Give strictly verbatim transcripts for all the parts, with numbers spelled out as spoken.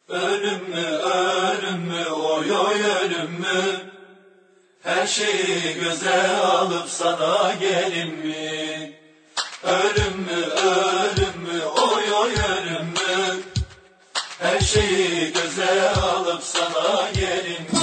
Ölüm mü, ölüm mü, oy oy ölüm mü? Her şeyi göze alıp sana gelin mi? Ölüm mü, ölüm mü, oy oy ölüm mü? Her şeyi göze alıp sana gelin mi?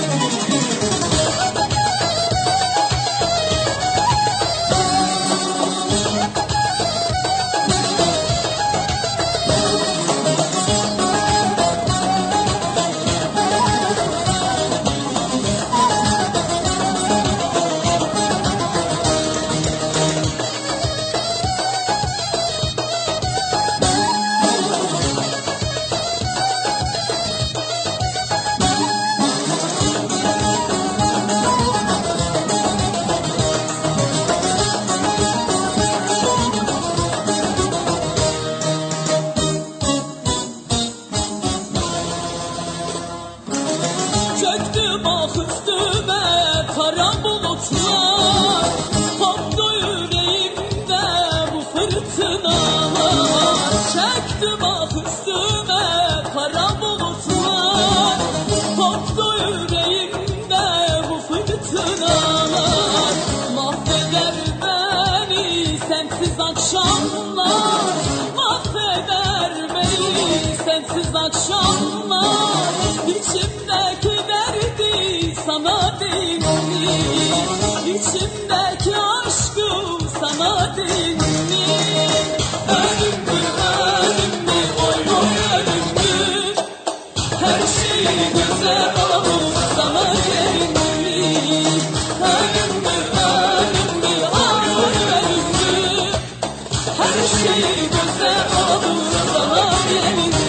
Çöktü bak üstüme kara bulutlar, koptu yüreğimde bu fırtınalar. Çöktü bak üstüme kara bulutlar, koptu yüreğimde bu fırtınalar. Mahveder beni sensiz akşamlar, mahveder beni sensiz akşamlar. İçimdeki derdi sana değil mi? İçimdeki aşkı sana değil mi? Ölüm mü, ölüm mü, oy oy ölüm mü? Her şeyi göze alıp sana gelin mi? Ölüm mü, ölüm mü, oy oy ölüm mü? Her şeyi göze alıp sana gelin mi?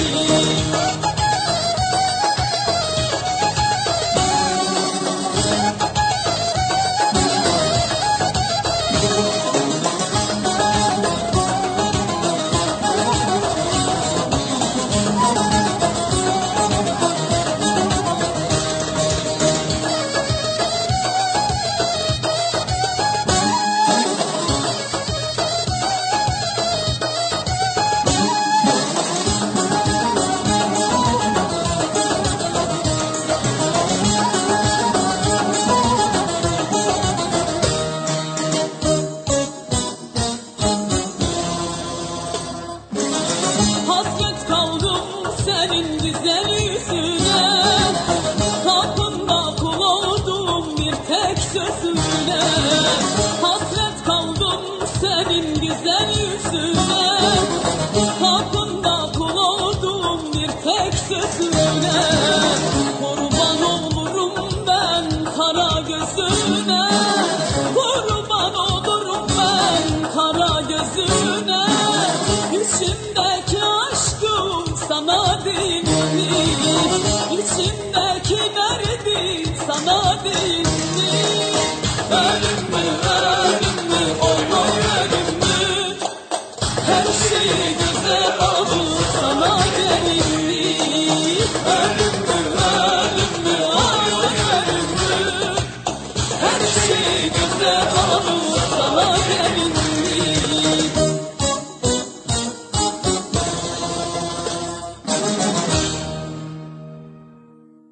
Hasret kaldım senin güzel yüzüne, kapında kul oldum bir tek sözüne. Hasret kaldım senin güzel yüzüne, kapında kul oldum bir tek sözüne. Kurban olurum ben kara gözüne, kurban olurum ben kara gözüne. İçimdeki aşkım sana değil mi? İçimdeki derdi sana değil mi? Ölüm mü, ölüm mü, oy oy ölüm mü? Her şeyi göze alıp sana gelin mi? Ölüm mü, ölüm mü, oy oy ölüm mü? Her şeyi göze alıp sana gelin mi?